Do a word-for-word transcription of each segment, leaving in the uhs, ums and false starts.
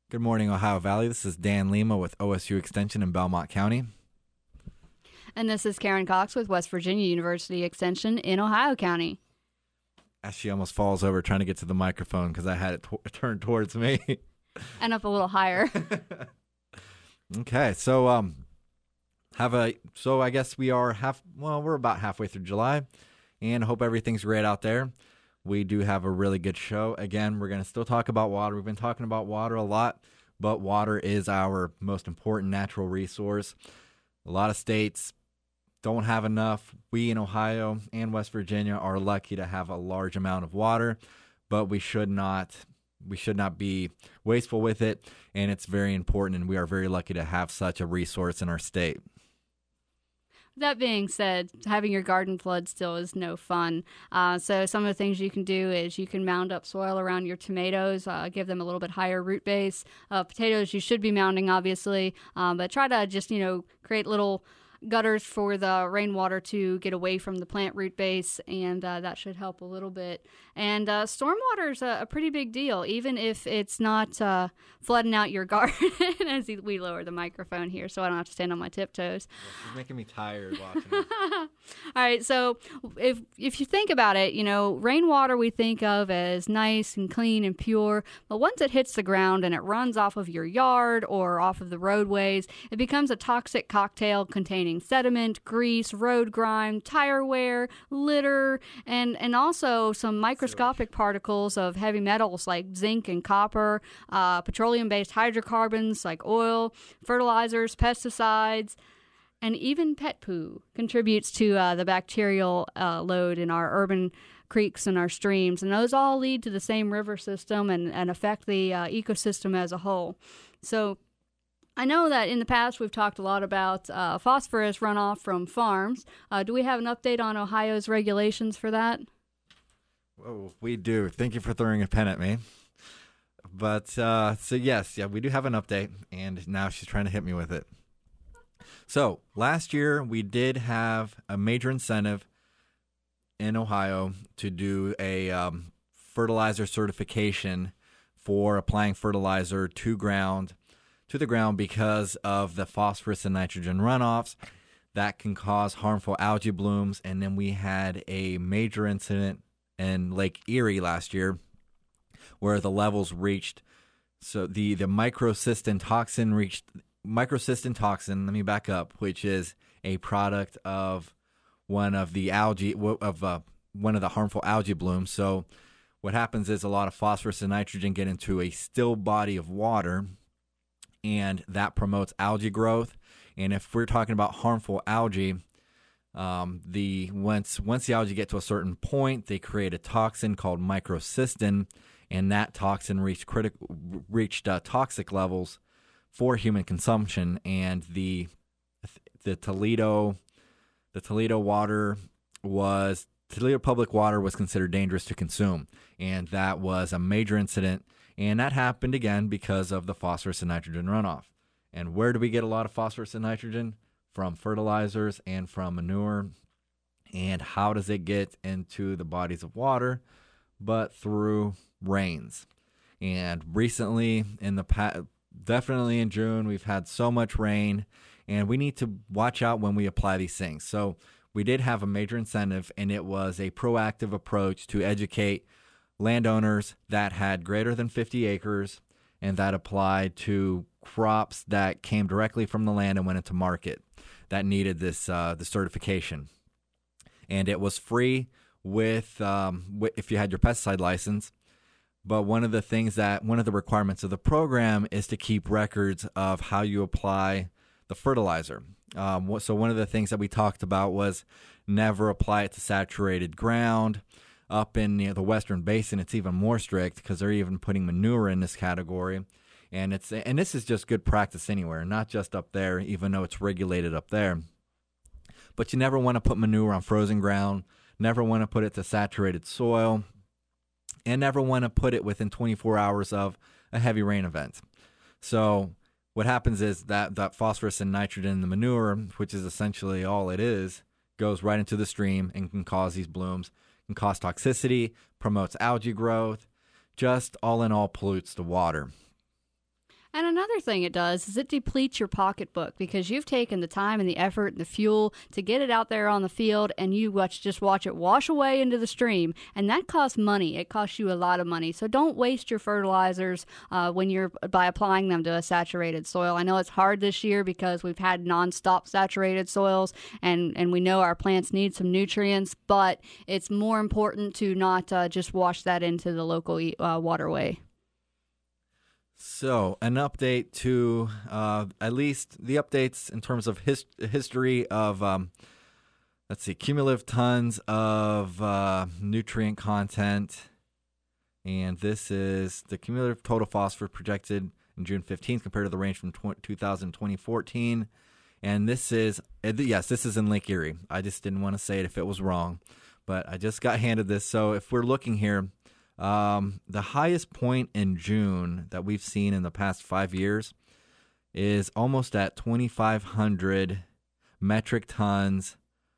Good morning, Ohio Valley. This is Dan Lima with O S U Extension in Belmont County. And this is Karen Cox with West Virginia University Extension in Ohio County. As she almost falls over trying to get to the microphone because I had it t- turned towards me. And up a little higher. Okay, so um, have a so I guess we are half. Well, we're about halfway through July, and hope everything's great out there. We do have a really good show. Again, we're going to still talk about water. We've been talking about water a lot, but water is our most important natural resource. A lot of states don't have enough. We in Ohio and West Virginia are lucky to have a large amount of water, but we should not we should not be wasteful with it, and it's very important, and we are very lucky to have such a resource in our state. That being said, having your garden flood still is no fun. Uh, so some of the things you can do is you can mound up soil around your tomatoes, uh, give them a little bit higher root base. Uh, potatoes you should be mounding, obviously, um, but try to just, you know, create little gutters for the rainwater to get away from the plant root base, and uh, that should help a little bit. And uh, stormwater is a, a pretty big deal, even if it's not uh, flooding out your garden. As we lower the microphone here so I don't have to stand on my tiptoes. Yeah, she's making me tired watching it. All right, so if if you think about it, you know, rainwater we think of as nice and clean and pure, but once it hits the ground and it runs off of your yard or off of the roadways, it becomes a toxic cocktail containing sediment, grease, road grime, tire wear, litter, and, and also some microscopic particles of heavy metals like zinc and copper, uh, petroleum-based hydrocarbons like oil, fertilizers, pesticides, and even pet poo contributes to uh, the bacterial uh, load in our urban creeks and our streams. And those all lead to the same river system and, and affect the uh, ecosystem as a whole. So I know that in the past we've talked a lot about uh, phosphorus runoff from farms. Uh, do we have an update on Ohio's regulations for that? Oh, we do. Thank you for throwing a pen at me. But, uh, so yes, yeah, we do have an update, and now she's trying to hit me with it. So, last year we did have a major incentive in Ohio to do a um, fertilizer certification for applying fertilizer to ground, to the ground because of the phosphorus and nitrogen runoffs that can cause harmful algae blooms. And then we had a major incident in Lake Erie last year where the levels reached, so the, the microcystin toxin reached, microcystin toxin, let me back up, which is a product of one of the algae, of uh, one of the harmful algae blooms. So what happens is a lot of phosphorus and nitrogen get into a still body of water, and that promotes algae growth. And if we're talking about harmful algae, um, the once once the algae get to a certain point, they create a toxin called microcystin, and that toxin reached critical reached uh, toxic levels for human consumption. And the the Toledo the Toledo water was Toledo public water was considered dangerous to consume, and that was a major incident. And that happened again because of the phosphorus and nitrogen runoff. And where do we get a lot of phosphorus and nitrogen? From fertilizers and from manure. And how does it get into the bodies of water? But through rains. And recently, in the past, definitely in June, we've had so much rain, and we need to watch out when we apply these things. So we did have a major incentive, and it was a proactive approach to educate landowners that had greater than fifty acres and that applied to crops that came directly from the land and went into market that needed this uh, the certification. And it was free with um, if you had your pesticide license. But one of the things that one of the requirements of the program is to keep records of how you apply the fertilizer. Um, so one of the things that we talked about was never apply it to saturated ground. Up in you know, the Western Basin, it's even more strict because they're even putting manure in this category. And it's and this is just good practice anywhere, not just up there, even though it's regulated up there. But you never want to put manure on frozen ground, never want to put it to saturated soil, and never want to put it within twenty-four hours of a heavy rain event. So what happens is that, that phosphorus and nitrogen in the manure, which is essentially all it is, goes right into the stream and can cause these blooms, can cause toxicity, promotes algae growth, just all in all pollutes the water. And another thing it does is it depletes your pocketbook because you've taken the time and the effort and the fuel to get it out there on the field, and you watch, just watch it wash away into the stream. And that costs money. It costs you a lot of money. So don't waste your fertilizers uh, when you're by applying them to a saturated soil. I know it's hard this year because we've had nonstop saturated soils, and, and we know our plants need some nutrients, but it's more important to not uh, just wash that into the local uh, waterway. So, an update to uh, at least the updates in terms of his- history of, um, let's see, cumulative tons of uh, nutrient content. And this is the cumulative total phosphorus projected in June fifteenth compared to the range from two thousand to twenty fourteen. And this is, yes, this is in Lake Erie. I just didn't want to say it if it was wrong, but I just got handed this. So, if we're looking here, Um, the highest point in June that we've seen in the past five years is almost at twenty-five hundred metric tons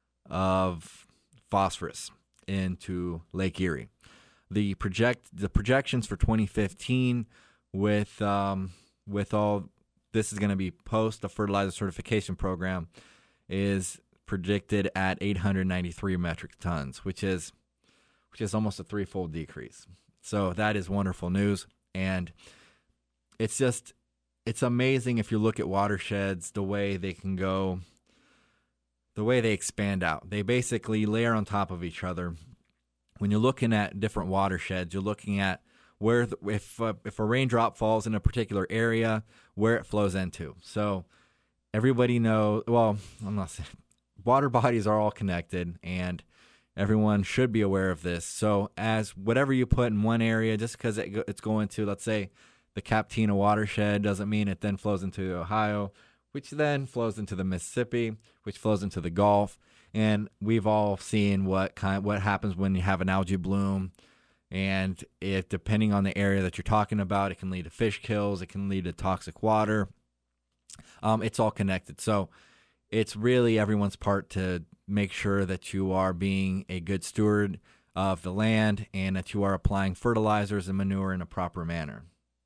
of phosphorus into Lake Erie. The project the projections for twenty fifteen with um, with all this is going to be post the fertilizer certification program is predicted at eight hundred ninety-three metric tons, which is which is almost a threefold decrease. So that is wonderful news. And it's just, it's amazing if you look at watersheds, the way they can go, the way they expand out. They basically layer on top of each other. When you're looking at different watersheds, you're looking at where, the, if, uh, if a raindrop falls in a particular area, where it flows into. So everybody knows, well, I'm not saying, water bodies are all connected, and everyone should be aware of this. So as whatever you put in one area, just because it, it's going to, let's say, the Captina watershed, doesn't mean it then flows into Ohio, which then flows into the Mississippi, which flows into the Gulf. And we've all seen what kind, what happens when you have an algae bloom. And it, depending on the area that you're talking about, it can lead to fish kills. It can lead to toxic water. Um, it's all connected. So it's really everyone's part to make sure that you are being a good steward of the land and that you are applying fertilizers and manure in a proper manner.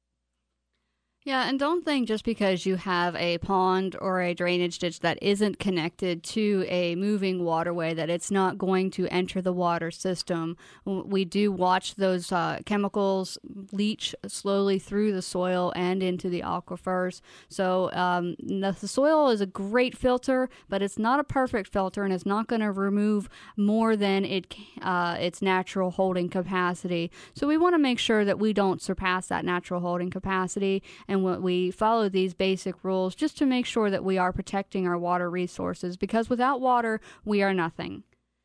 Yeah, and don't think just because you have a pond or a drainage ditch that isn't connected to a moving waterway that it's not going to enter the water system. We do watch those uh, chemicals leach slowly through the soil and into the aquifers. So um, the soil is a great filter, but it's not a perfect filter, and it's not going to remove more than it uh, its natural holding capacity. So we want to make sure that we don't surpass that natural holding capacity, and what we follow these basic rules just to make sure that we are protecting our water resources, because without water, we are nothing.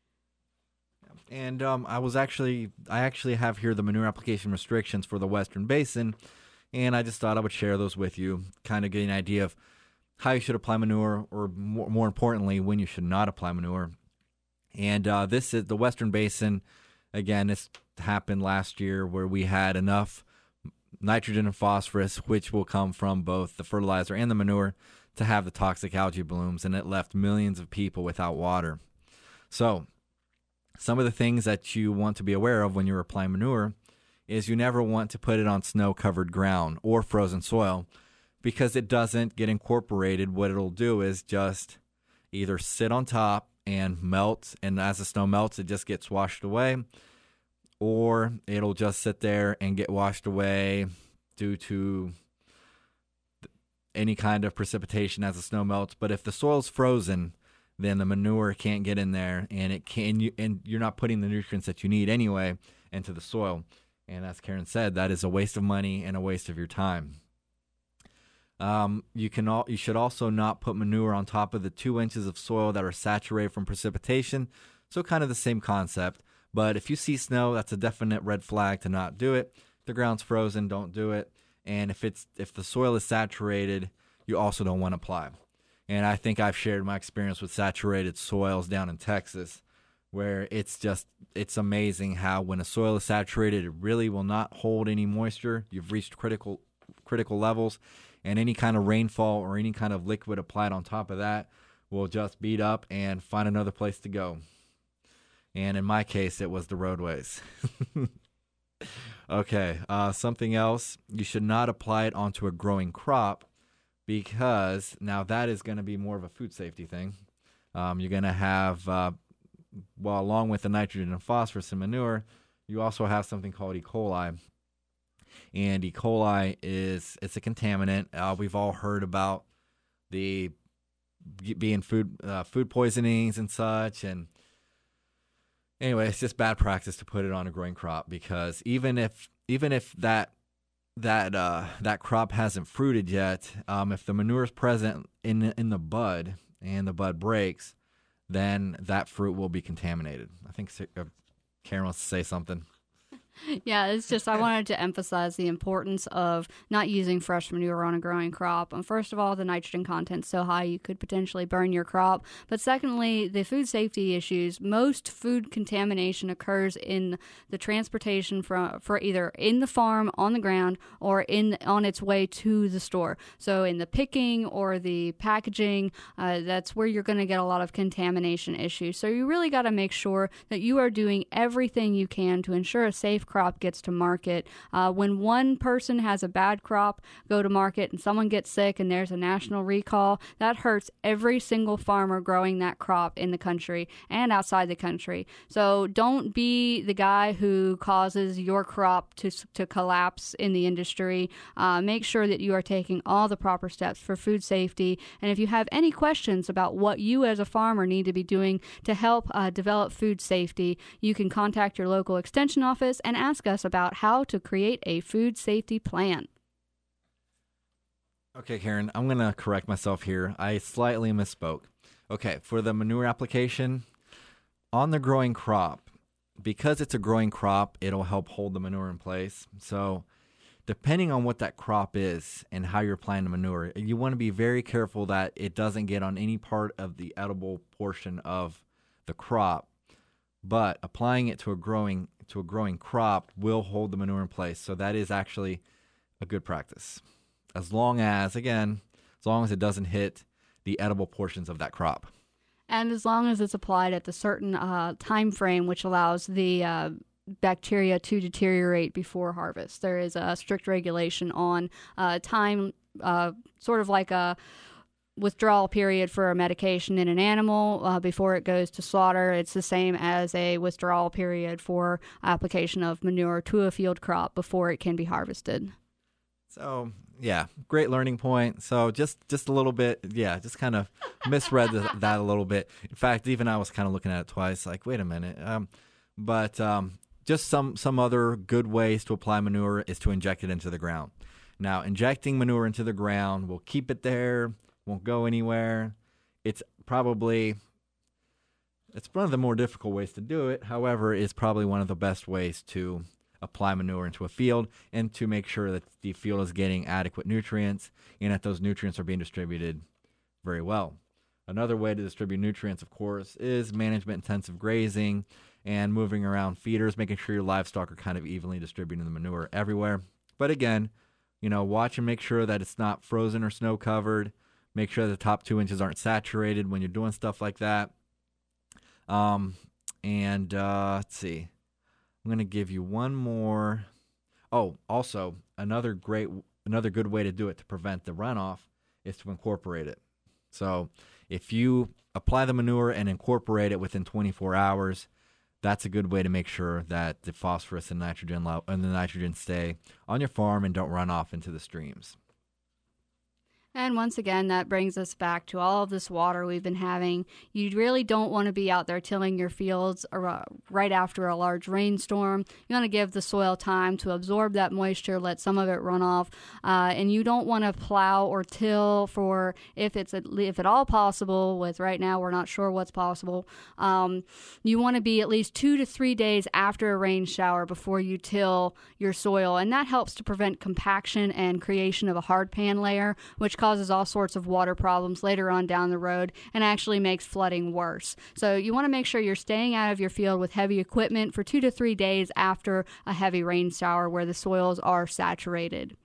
And um, I was actually, I actually have here the manure application restrictions for the Western Basin, and I just thought I would share those with you, kind of get an idea of how you should apply manure, or more, more importantly, when you should not apply manure. And uh, this is the Western Basin. Again, this happened last year where we had enough nitrogen and phosphorus, which will come from both the fertilizer and the manure, to have the toxic algae blooms, and it left millions of people without water. So some of the things that you want to be aware of when you're applying manure is you never want to put it on snow-covered ground or frozen soil, because it doesn't get incorporated. What it'll do is just either sit on top and melt, and as the snow melts, it just gets washed away, or it'll just sit there and get washed away due to any kind of precipitation as the snow melts. But if the soil's frozen, then the manure can't get in there, and it can you and you're not putting the nutrients that you need anyway into the soil. And as Karen said, that is a waste of money and a waste of your time. Um, you can all, you should also not put manure on top of the two inches of soil that are saturated from precipitation. So kind of the same concept. But if you see snow, that's a definite red flag to not do it. If the ground's frozen, don't do it. And if it's if the soil is saturated, you also don't want to apply. And I think I've shared my experience with saturated soils down in Texas, where it's just, it's amazing how when a soil is saturated, it really will not hold any moisture. You've reached critical critical levels, and any kind of rainfall or any kind of liquid applied on top of that will just beat up and find another place to go. And in my case, it was the roadways. Okay, uh, something else. You should not apply it onto a growing crop because now that is going to be more of a food safety thing. Um, you're going to have, uh, well, along with the nitrogen and phosphorus in manure, you also have something called E. coli. And E. coli is it's a contaminant. Uh, we've all heard about the being food uh, food poisonings and such. And anyway, it's just bad practice to put it on a growing crop because even if even if that that uh, that crop hasn't fruited yet, um, if the manure is present in in the bud and the bud breaks, then that fruit will be contaminated. I think uh, Karen wants to say something. Yeah, it's just I wanted to emphasize the importance of not using fresh manure on a growing crop. And first of all, the nitrogen content's so high you could potentially burn your crop. But secondly, the food safety issues. Most food contamination occurs in the transportation from for either in the farm, on the ground, or in on its way to the store. So in the picking or the packaging, uh, that's where you're going to get a lot of contamination issues. So you really got to make sure that you are doing everything you can to ensure a safe crop gets to market. Uh, when one person has a bad crop go to market and someone gets sick and there's a national recall, that hurts every single farmer growing that crop in the country and outside the country. So don't be the guy who causes your crop to, to collapse in the industry. Uh, make sure that you are taking all the proper steps for food safety. And if you have any questions about what you as a farmer need to be doing to help uh, develop food safety, you can contact your local extension office and ask us about how to create a food safety plan. Okay, Karen, I'm going to correct myself here. I slightly misspoke. Okay, for the manure application, on the growing crop, because it's a growing crop, it'll help hold the manure in place. So depending on what that crop is and how you're applying the manure, you want to be very careful that it doesn't get on any part of the edible portion of the crop. But applying it to a growing to a growing crop will hold the manure in place. So that is actually a good practice. As long as, again, as long as it doesn't hit the edible portions of that crop. And as long as it's applied at the certain uh, time frame, which allows the uh, bacteria to deteriorate before harvest. There is a strict regulation on uh, time, uh, sort of like a withdrawal period for a medication in an animal uh, before it goes to slaughter. It's the same as a withdrawal period for application of manure to a field crop before it can be harvested. So, yeah, great learning point. So just, just a little bit, yeah, just kind of misread the, that a little bit. In fact, even I was kind of looking at it twice, like, wait a minute. Um, but um, just some, some other good ways to apply manure is to inject it into the ground. Now, injecting manure into the ground will keep it there, won't go anywhere. It's probably, it's one of the more difficult ways to do it. However, it's probably one of the best ways to apply manure into a field and to make sure that the field is getting adequate nutrients and that those nutrients are being distributed very well. Another way to distribute nutrients, of course, is management-intensive grazing and moving around feeders, making sure your livestock are kind of evenly distributing the manure everywhere. But again, you know, watch and make sure that it's not frozen or snow-covered. Make sure the top two inches aren't saturated when you're doing stuff like that. Um, and uh, let's see. I'm going to give you one more. Oh, also, another great, another good way to do it to prevent the runoff is to incorporate it. So if you apply the manure and incorporate it within twenty-four hours, that's a good way to make sure that the phosphorus and nitrogen lo- and the nitrogen stay on your farm and don't run off into the streams. And once again, that brings us back to all of this water we've been having. You really don't want to be out there tilling your fields right after a large rainstorm. You want to give the soil time to absorb that moisture, let some of it run off, uh, and you don't want to plow or till for, if it's at, if at all possible, with right now we're not sure what's possible, um, you want to be at least two to three days after a rain shower before you till your soil, and that helps to prevent compaction and creation of a hard pan layer, which causes causes all sorts of water problems later on down the road and actually makes flooding worse. So you want to make sure you're staying out of your field with heavy equipment for two to three days after a heavy rain shower where the soils are saturated.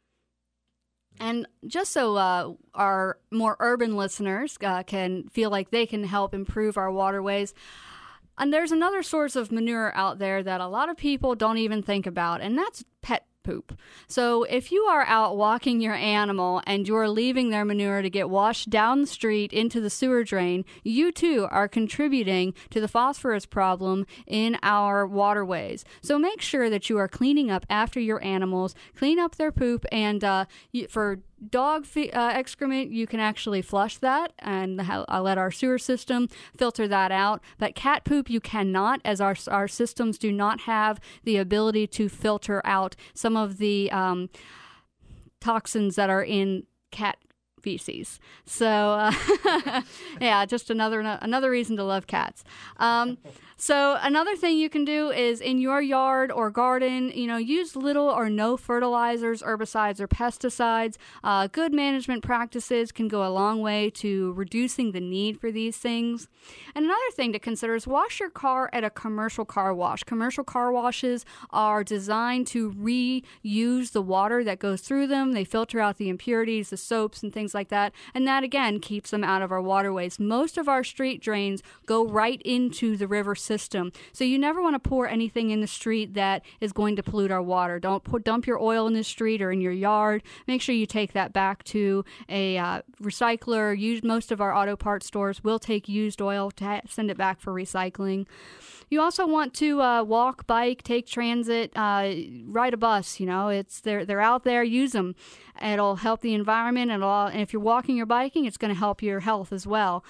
And just so uh, our more urban listeners uh, can feel like they can help improve our waterways, And there's another source of manure out there that a lot of people don't even think about, and that's pet poop. So if you are out walking your animal and you're leaving their manure to get washed down the street into the sewer drain, you too are contributing to the phosphorus problem in our waterways. So make sure that you are cleaning up after your animals, clean up their poop, and uh, you, for dog fe- uh, excrement, you can actually flush that and ha- I'll let our sewer system filter that out. But cat poop, you cannot, as our our systems do not have the ability to filter out some of the um, toxins that are in cat feces. So, uh, yeah, just another another reason to love cats. Um, so another thing you can do is in your yard or garden, you know, use little or no fertilizers, herbicides, or pesticides. Uh, good management practices can go a long way to reducing the need for these things. And another thing to consider is wash your car at a commercial car wash. Commercial car washes are designed to reuse the water that goes through them. They filter out the impurities, the soaps, and things like that. And that, again, keeps them out of our waterways. Most of our street drains go right into the river system. So you never want to pour anything in the street that is going to pollute our water. Don't put, dump your oil in the street or in your yard. Make sure you take that back to a uh, recycler. Use, most of our auto parts stores will take used oil to ha- send it back for recycling. You also want to uh, walk, bike, take transit, uh, ride a bus. You know, it's they're they're out there. Use them. It'll help the environment, and, all, and if you're walking or biking, it's going to help your health as well.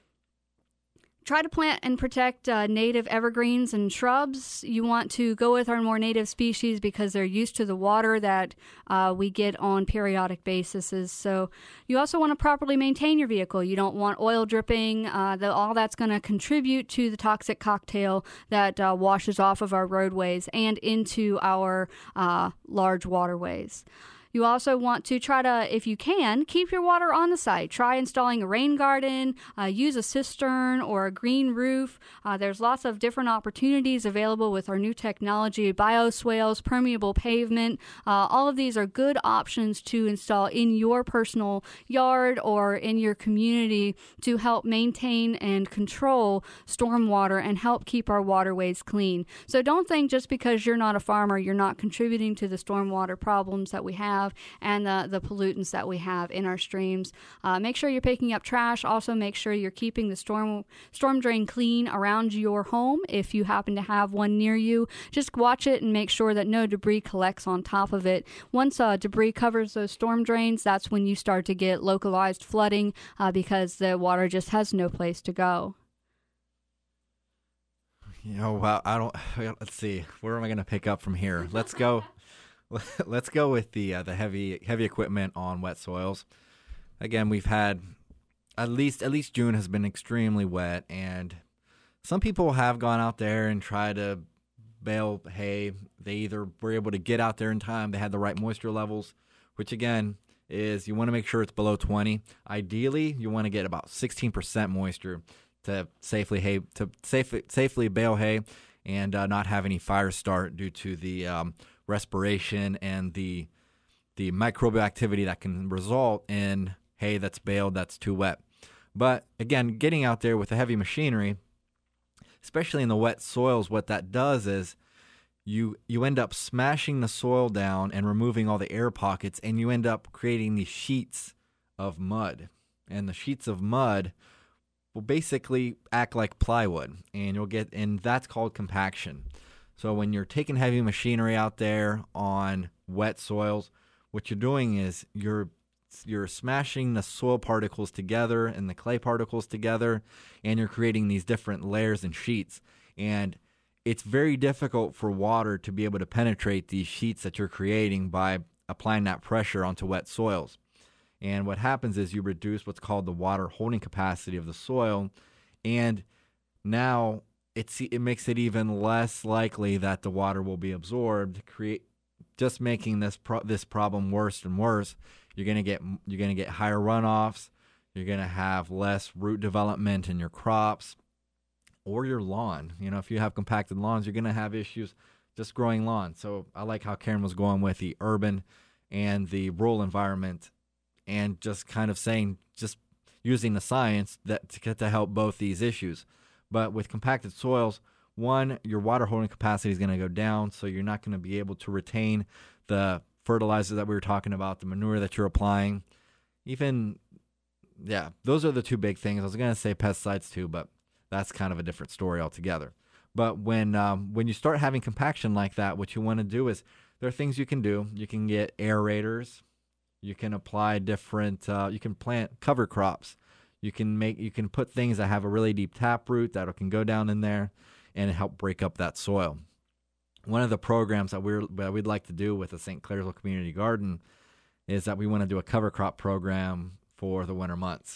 Try to plant and protect uh, native evergreens and shrubs. You want to go with our more native species because they're used to the water that uh, we get on periodic basis. So you also want to properly maintain your vehicle. You don't want oil dripping. Uh, the, all that's going to contribute to the toxic cocktail that uh, washes off of our roadways and into our uh, large waterways. You also want to try to, if you can, keep your water on the site. Try installing a rain garden, uh, use a cistern or a green roof. Uh, there's lots of different opportunities available with our new technology, bioswales, permeable pavement. Uh, all of these are good options to install in your personal yard or in your community to help maintain and control stormwater and help keep our waterways clean. So don't think just because you're not a farmer, you're not contributing to the stormwater problems that we have and the, the pollutants that we have in our streams. Uh, make sure you're picking up trash. Also, make sure you're keeping the storm storm drain clean around your home if you happen to have one near you. Just watch it and make sure that no debris collects on top of it. Once uh, debris covers those storm drains, that's when you start to get localized flooding uh, because the water just has no place to go. You know, well, I don't. Let's see. Where am I going to pick up from here? Let's go. Let's go with the uh, the heavy heavy equipment on wet soils. Again, we've had at least at least June has been extremely wet, and some people have gone out there and tried to bale hay. They either were able to get out there in time, they had the right moisture levels, which again is you want to make sure it's below twenty. Ideally, you want to get about sixteen percent moisture to safely hay to safely safely bale hay and uh, not have any fires start due to the um, respiration and the the microbial activity that can result in hay that's baled that's too wet. But again, getting out there with the heavy machinery, especially in the wet soils, what that does is you you end up smashing the soil down and removing all the air pockets, and you end up creating these sheets of mud. And the sheets of mud will basically act like plywood, and you'll get and that's called compaction. So when you're taking heavy machinery out there on wet soils, what you're doing is you're you're smashing the soil particles together and the clay particles together, and you're creating these different layers and sheets. And it's very difficult for water to be able to penetrate these sheets that you're creating by applying that pressure onto wet soils. And what happens is you reduce what's called the water holding capacity of the soil, and now It's, it makes it even less likely that the water will be absorbed, create just making this pro- this problem worse and worse. You're gonna get you're gonna get higher runoffs. You're gonna have less root development in your crops or your lawn. You know, if you have compacted lawns, you're gonna have issues just growing lawn. So I like how Karen was going with the urban and the rural environment, and just kind of saying just using the science that to, to help both these issues. But with compacted soils, one, your water holding capacity is going to go down, so you're not going to be able to retain the fertilizer that we were talking about, the manure that you're applying. Even, yeah, those are the two big things. I was going to say pesticides too, but that's kind of a different story altogether. But when um, when you start having compaction like that, what you want to do is there are things you can do. You can get aerators. You can apply different. Uh, you can plant cover crops. You can make. You can put things that have a really deep taproot that can go down in there and help break up that soil. One of the programs that we're that we'd like to do with the Saint Clairsville Community Garden is that we want to do a cover crop program for the winter months.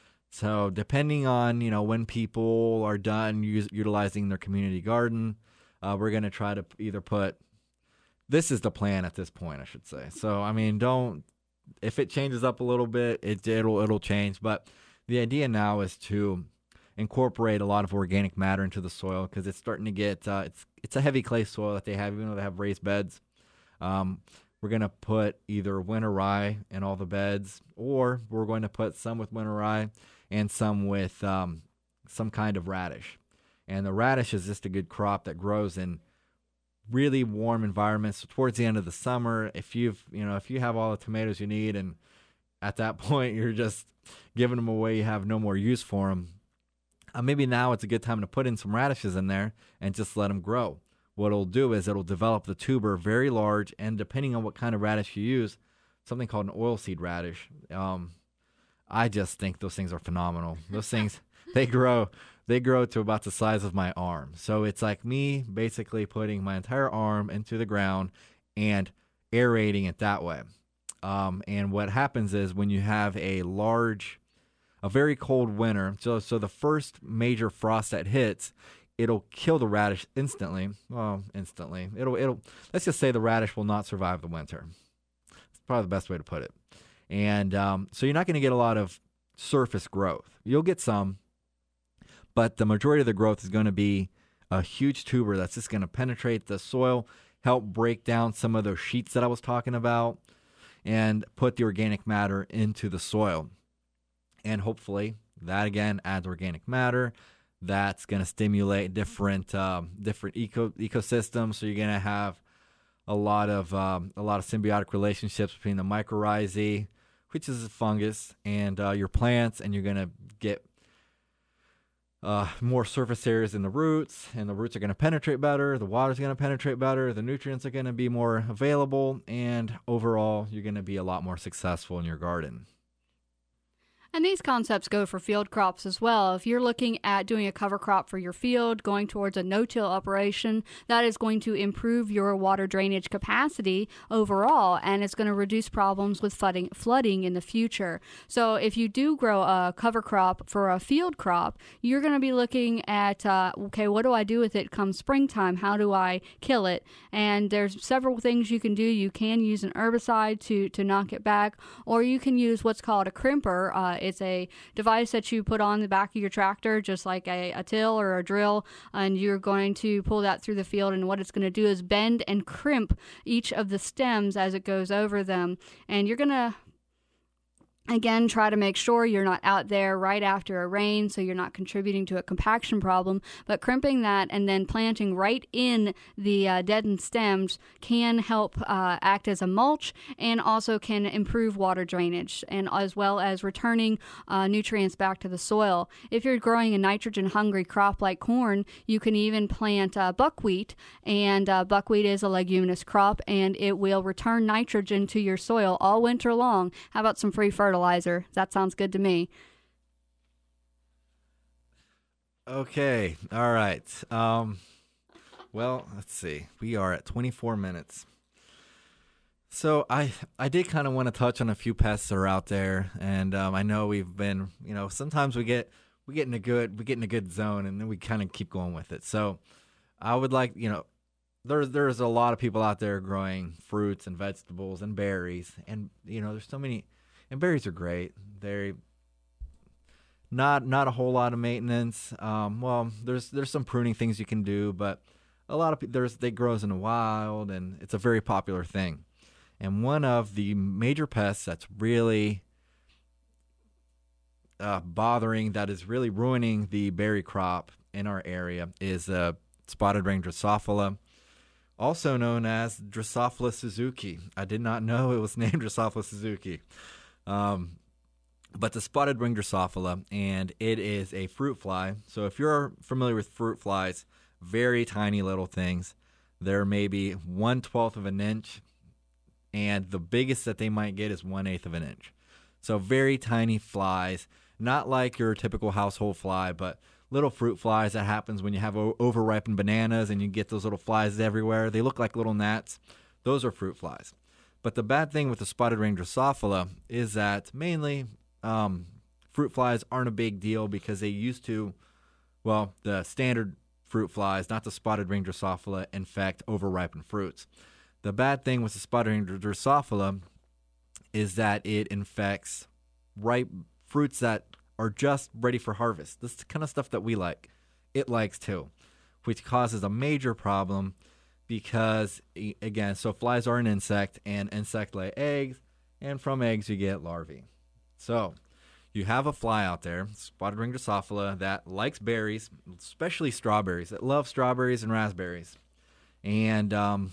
So depending on, you know, when people are done use, utilizing their community garden, uh, we're going to try to either put, this is the plan at this point, I should say. So, I mean, don't, if it changes up a little bit, it, it'll, it'll change. But the idea now is to incorporate a lot of organic matter into the soil because it's starting to get, uh, it's, it's a heavy clay soil that they have, even though they have raised beds. Um, We're going to put either winter rye in all the beds, or we're going to put some with winter rye and some with um, some kind of radish. And the radish is just a good crop that grows in really warm environments. So towards the end of the summer, if you've you know if you have all the tomatoes you need, and at that point you're just giving them away, you have no more use for them. Uh, maybe now it's a good time to put in some radishes in there and just let them grow. What it'll do is it'll develop the tuber very large, and depending on what kind of radish you use, something called an oilseed radish. Um, I just think those things are phenomenal. Those things, they grow, they grow to about the size of my arm. So it's like me basically putting my entire arm into the ground and aerating it that way. Um, and what happens is when you have a large, a very cold winter, so so the first major frost that hits, it'll kill the radish instantly. Well, instantly. It'll it'll let's just say the radish will not survive the winter. It's probably the best way to put it. And um, so you're not going to get a lot of surface growth. You'll get some, but the majority of the growth is going to be a huge tuber that's just going to penetrate the soil, help break down some of those sheets that I was talking about, and put the organic matter into the soil. And hopefully that again adds organic matter. That's going to stimulate different um, different eco ecosystems. So you're going to have a lot of um, a lot of symbiotic relationships between the mycorrhizae, which is a fungus, and uh, your plants, and you're going to get uh, more surface areas in the roots, and the roots are going to penetrate better. The water's going to penetrate better. The nutrients are going to be more available, and overall, you're going to be a lot more successful in your garden. And these concepts go for field crops as well. If you're looking at doing a cover crop for your field, going towards a no-till operation, that is going to improve your water drainage capacity overall, and it's going to reduce problems with flooding, flooding in the future. So if you do grow a cover crop for a field crop, you're going to be looking at, uh, okay, what do I do with it come springtime? How do I kill it? And there's several things you can do. You can use an herbicide to, to knock it back, or you can use what's called a crimper. Uh, It's a device that you put on the back of your tractor, just like a, a till or a drill, and you're going to pull that through the field, and what it's going to do is bend and crimp each of the stems as it goes over them. And you're going to Again, try to make sure you're not out there right after a rain, so you're not contributing to a compaction problem. But crimping that and then planting right in the uh, deadened stems can help uh, act as a mulch, and also can improve water drainage, and as well as returning uh, nutrients back to the soil. If you're growing a nitrogen-hungry crop like corn, you can even plant uh, buckwheat, and uh, buckwheat is a leguminous crop, and it will return nitrogen to your soil all winter long. How about some free fertilizer? Fertilizer. That sounds good to me. Okay. All right. Um, well, let's see. We are at twenty-four minutes. So I I did kind of want to touch on a few pests that are out there, and um, I know we've been, you know, sometimes we get we get in a good we get in a good zone, and then we kind of keep going with it. So I would like, you know, there's there's a lot of people out there growing fruits and vegetables and berries, and you know, there's so many. And berries are great. They're not not a whole lot of maintenance. Um, well, there's there's some pruning things you can do, but a lot of people, there's they grows in the wild, and it's a very popular thing. And one of the major pests that's really uh, bothering, that is really ruining the berry crop, in our area is uh, spotted ring Drosophila, also known as Drosophila suzuki. I did not know it was named Drosophila suzuki. Um, but the spotted ring Drosophila, and it is a fruit fly. So if you're familiar with fruit flies, very tiny little things. They're maybe one twelfth of an inch, and the biggest that they might get is one eighth of an inch. So very tiny flies, not like your typical household fly, but little fruit flies. That happens when you have o- overripened bananas and you get those little flies everywhere. They look like little gnats. Those are fruit flies. But the bad thing with the spotted ring Drosophila is that mainly um, fruit flies aren't a big deal because they used to, well, the standard fruit flies, not the spotted ring Drosophila, infect overripened fruits. The bad thing with the spotted ring Drosophila is that it infects ripe fruits that are just ready for harvest. This is the kind of stuff that we like. It likes too, which causes a major problem because, again, so flies are an insect, and insects lay eggs, and from eggs you get larvae. So you have a fly out there, spotted ring Drosophila, that likes berries, especially strawberries. It loves strawberries and raspberries. And um,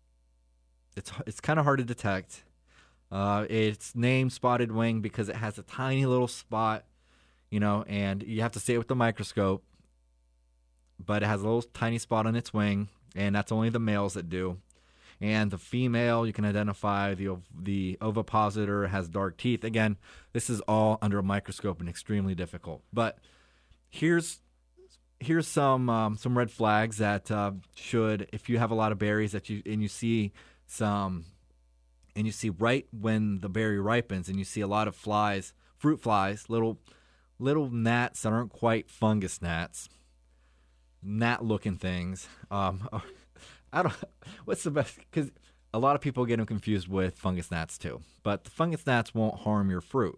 it's, it's kind of hard to detect. Uh, it's named spotted wing because it has a tiny little spot, you know, and you have to see it with the microscope. But it has a little tiny spot on its wing, and that's only the males that do. And the female, you can identify the the ovipositor has dark teeth. Again, this is all under a microscope and extremely difficult. But here's here's some um, some red flags that uh, should, if you have a lot of berries that you and you see some. And you see right when the berry ripens, and you see a lot of flies, fruit flies, little little gnats that aren't quite fungus gnats, gnat-looking things. Um, I don't. What's the best? Because a lot of people get them confused with fungus gnats too. But the fungus gnats won't harm your fruit.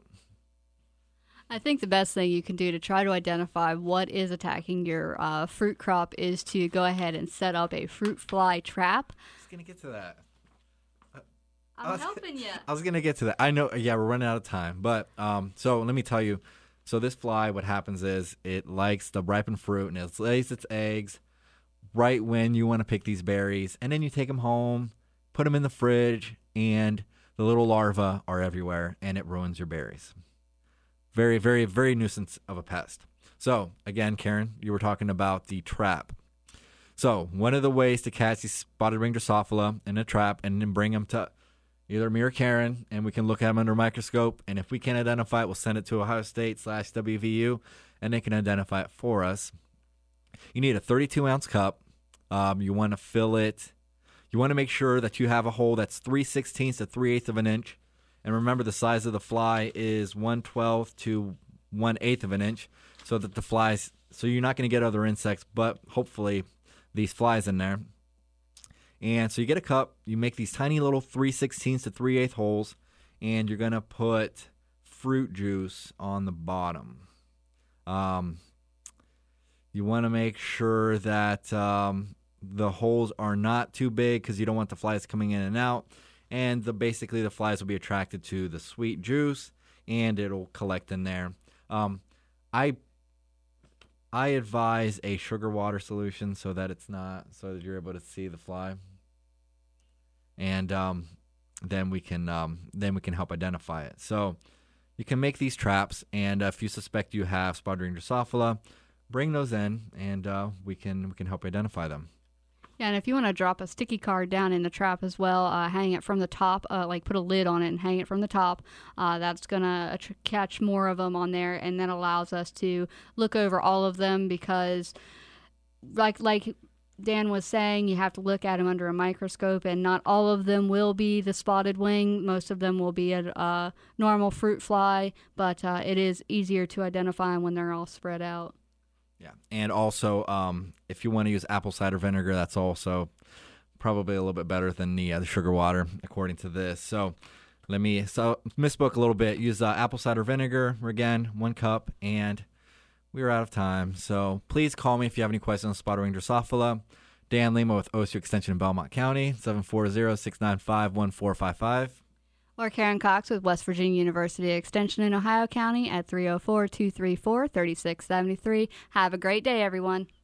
I think the best thing you can do to try to identify what is attacking your uh, fruit crop is to go ahead and set up a fruit fly trap. I was gonna get to that. I'm was, helping you. I was going to get to that. I know, yeah, we're running out of time. But, um, so let me tell you. So this fly, what happens is it likes the ripened fruit, and it lays its eggs right when you want to pick these berries. And then you take them home, put them in the fridge, and the little larvae are everywhere, and it ruins your berries. Very, very, very nuisance of a pest. So, again, Karen, you were talking about the trap. So one of the ways to catch these spotted ring Drosophila in a trap and then bring them to either me or Karen, and we can look at them under a microscope, and if we can't identify it, we'll send it to Ohio State slash W V U, and they can identify it for us. You need a thirty-two ounce cup. Um, you want to fill it. You want to make sure that you have a hole that's three sixteenths to three eighths of an inch, and remember the size of the fly is one twelfth to one eighth of an inch, so that the flies, so you're not going to get other insects, but hopefully these flies in there. And so you get a cup, you make these tiny little three sixteenths to three eighths holes, and you're going to put fruit juice on the bottom. Um, you want to make sure that um, the holes are not too big because you don't want the flies coming in and out. And the, basically the flies will be attracted to the sweet juice, and it'll collect in there. Um, I I advise a sugar water solution so that it's not, so that you're able to see the fly. And um, then we can um, then we can help identify it. So you can make these traps, and uh, if you suspect you have spotted ring Drosophila, bring those in, and uh, we can we can help identify them. Yeah, and if you want to drop a sticky card down in the trap as well, uh, hang it from the top, uh, like put a lid on it and hang it from the top. Uh, that's going to tr- catch more of them on there, and that allows us to look over all of them because, like like. Dan was saying, you have to look at them under a microscope, and not all of them will be the spotted wing. Most of them will be a, a normal fruit fly, but uh, it is easier to identify when they're all spread out. Yeah, and also um, if you want to use apple cider vinegar, that's also probably a little bit better than the, uh, the sugar water, according to this. So let me so misspoke a little bit. Use uh, apple cider vinegar, again, one cup, and we are out of time, so please call me if you have any questions on spotted ring Drosophila. Dan Lima with O S U Extension in Belmont County, seven four zero, six nine five, one four five five. Or Karen Cox with West Virginia University Extension in Ohio County at three oh four, two three four, three six seven three. Have a great day, everyone.